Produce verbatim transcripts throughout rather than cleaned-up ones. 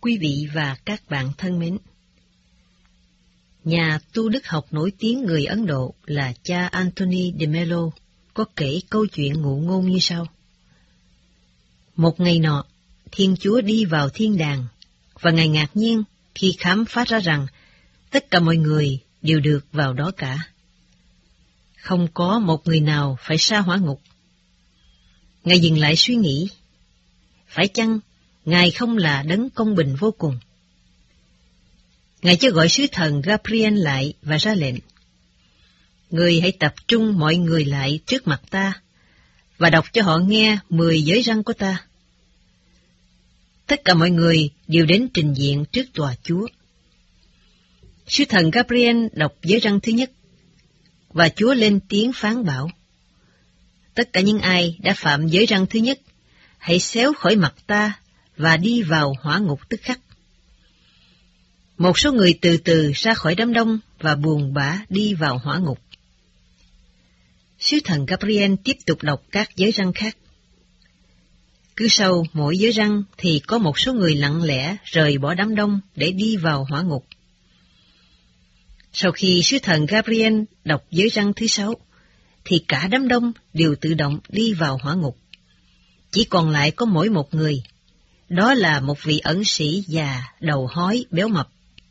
Quý vị và các bạn thân mến, nhà tu đức học nổi tiếng người Ấn Độ là cha Anthony de Mello có kể câu chuyện ngụ ngôn như sau. Một ngày nọ, Thiên Chúa đi vào thiên đàng, và Ngài ngạc nhiên khi khám phá ra rằng tất cả mọi người đều được vào đó cả. Không có một người nào phải sa hỏa ngục. Ngài dừng lại suy nghĩ, phải chăng Ngài không là đấng công bình vô cùng? Ngài cho gọi sứ thần Gabriel lại và ra lệnh: Người hãy tập trung mọi người lại trước mặt ta, và đọc cho họ nghe mười giới răn của ta. Tất cả mọi người đều đến trình diện trước tòa Chúa. Sứ thần Gabriel đọc giới răn thứ nhất, và Chúa lên tiếng phán bảo: Tất cả những ai đã phạm giới răn thứ nhất, hãy xéo khỏi mặt ta và đi vào hỏa ngục tức khắc. Một số người từ từ ra khỏi đám đông và buồn bã đi vào hỏa ngục. Sứ thần Gabriel tiếp tục đọc các giới răn khác. Cứ sau mỗi giới răn thì có một số người lặng lẽ rời bỏ đám đông để đi vào hỏa ngục. Sau khi sứ thần Gabriel đọc giới răn thứ sáu, thì cả đám đông đều tự động đi vào hỏa ngục. Chỉ còn lại có mỗi một người, đó là một vị ẩn sĩ già, đầu hói, béo mập.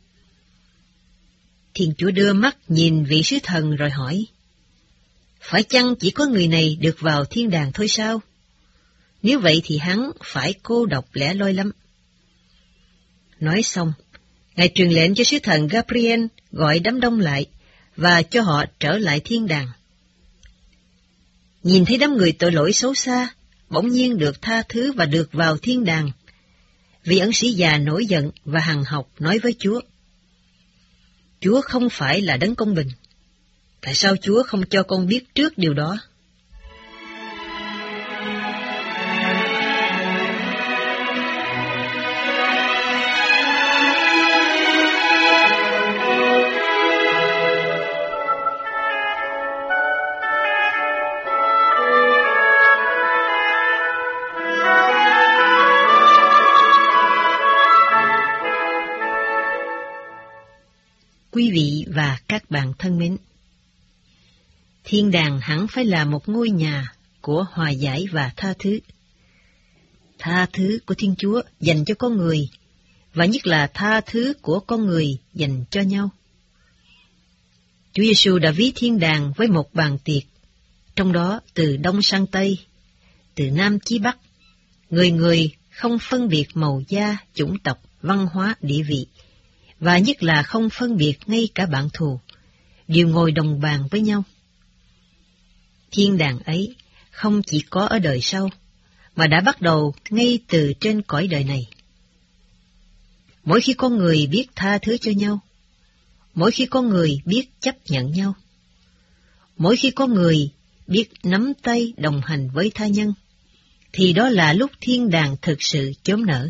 Thiên Chúa đưa mắt nhìn vị sứ thần rồi hỏi: Phải chăng chỉ có người này được vào thiên đàng thôi sao? Nếu vậy thì hắn phải cô độc lẻ loi lắm. Nói xong, Ngài truyền lệnh cho sứ thần Gabriel gọi đám đông lại và cho họ trở lại thiên đàng. Nhìn thấy đám người tội lỗi xấu xa bỗng nhiên được tha thứ và được vào thiên đàng, vị ẩn sĩ già nổi giận và hằn học nói với Chúa: Chúa không phải là đấng công bình. Tại sao Chúa không cho con biết trước điều đó? Quý vị và các bạn thân mến, thiên đàng hẳn phải là một ngôi nhà của hòa giải và tha thứ. Tha thứ của Thiên Chúa dành cho con người, và nhất là tha thứ của con người dành cho nhau. Chúa Giêsu đã ví thiên đàng với một bàn tiệc, trong đó từ đông sang tây, từ nam chí bắc, người người không phân biệt màu da, chủng tộc, văn hóa, địa vị, và nhất là không phân biệt ngay cả bạn thù, đều ngồi đồng bàn với nhau. Thiên đàng ấy không chỉ có ở đời sau, mà đã bắt đầu ngay từ trên cõi đời này. Mỗi khi con người biết tha thứ cho nhau, mỗi khi con người biết chấp nhận nhau, mỗi khi con người biết nắm tay đồng hành với tha nhân, thì đó là lúc thiên đàng thực sự chớm nở.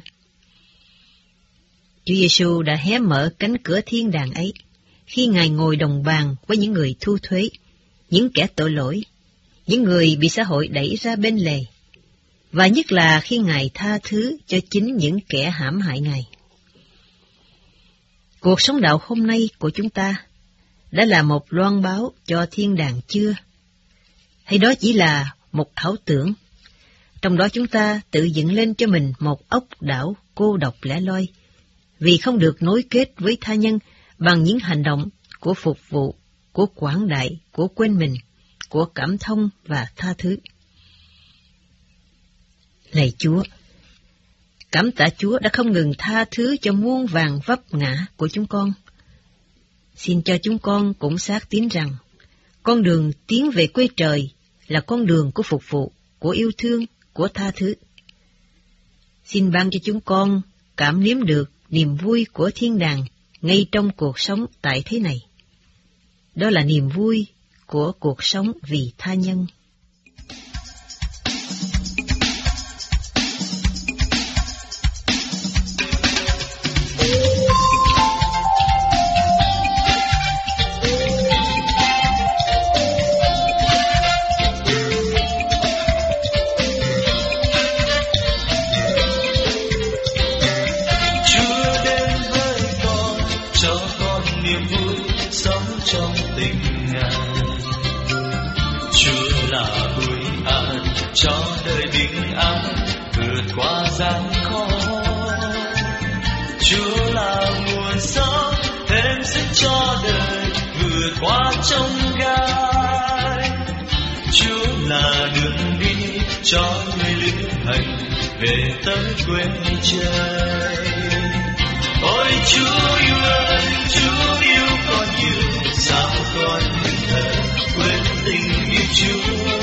Chúa Giêsu đã hé mở cánh cửa thiên đàng ấy khi Ngài ngồi đồng bàn với những người thu thuế, những kẻ tội lỗi, những người bị xã hội đẩy ra bên lề, và nhất là khi Ngài tha thứ cho chính những kẻ hãm hại Ngài. Cuộc sống đạo hôm nay của chúng ta đã là một loan báo cho thiên đàng chưa? Hay đó chỉ là một ảo tưởng? Trong đó chúng ta tự dựng lên cho mình một ốc đảo cô độc lẻ loi, vì không được nối kết với tha nhân bằng những hành động của phục vụ, của quảng đại, của quên mình, của cảm thông và tha thứ. Lạy Chúa, cảm tạ Chúa đã không ngừng tha thứ cho muôn vàn vấp ngã của chúng con. Xin cho chúng con cũng xác tín rằng con đường tiến về quê trời là con đường của phục vụ, của yêu thương, của tha thứ. Xin ban cho chúng con cảm nếm được niềm vui của thiên đàng ngay trong cuộc sống tại thế này. Đó là niềm vui của cuộc sống vì tha nhân. Chúa cho đời bình an vượt qua gian khó. Chúa là nguồn sống thêm sức cho đời vượt qua chông gai. Chúa là đường đi cho người lữ hành về tới quê trời. Ôi Chúa yêu ơi, Chúa yêu con nhiều, sao con mình thờ quên tình yêu Chúa.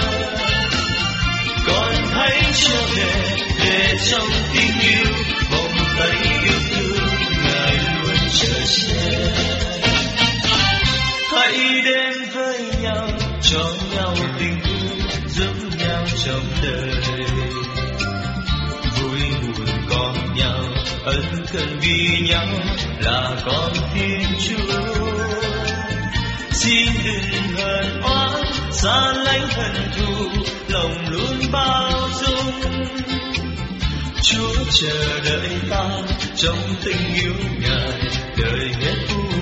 Con hãy trở về, để trong tình yêu vòng tay yêu thương Ngài luôn chờ che. Hãy đến với nhau, cho nhau tình thương, giúp nhau trong đời. Vui buồn con nhau, ân cần vì nhau là con Thiên Chúa. Xin đừng hờn oán, xa lánh hận thù, lòng luôn bao dung. Chúa chờ đợi ta trong tình yêu Ngài, đời hết vui.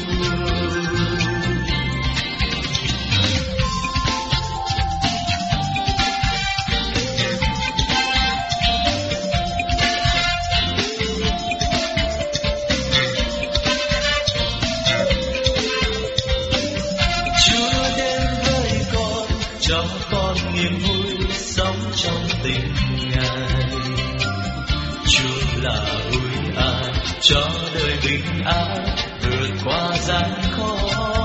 Cho con niềm vui sống trong tình Ngài. Chúa là vui an cho đời bình an vượt qua gian khó.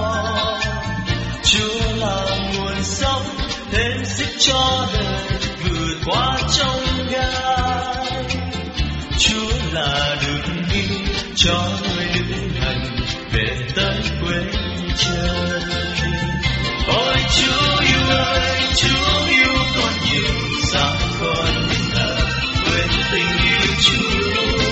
Chúa là nguồn sống thêm sức cho đời vượt qua chông gai. Chúa là đường đi cho người lữ hành về tới quê trời. Ôi Chúa yêu ơi, Chúa yêu con nhiều, sao con mình thờ quên tình yêu Chúa.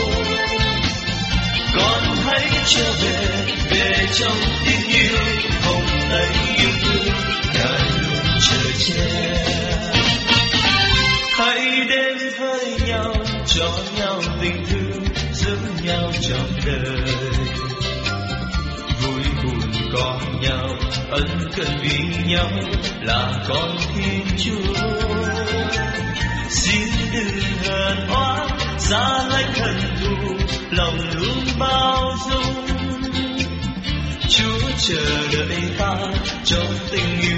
Con hãy trở về, để trong tình yêu vòng tay yêu thương Ngài luôn chờ che. Hãy đến với nhau, cho nhau tình thương, giúp nhau trong đời. Vui buồn con nhau, ân cần vì nhau là con Thiên Chúa. Xin đừng hờn oán, xa lánh hận thù, lòng luôn bao dung. Chúa chờ đợi ta trong tình yêu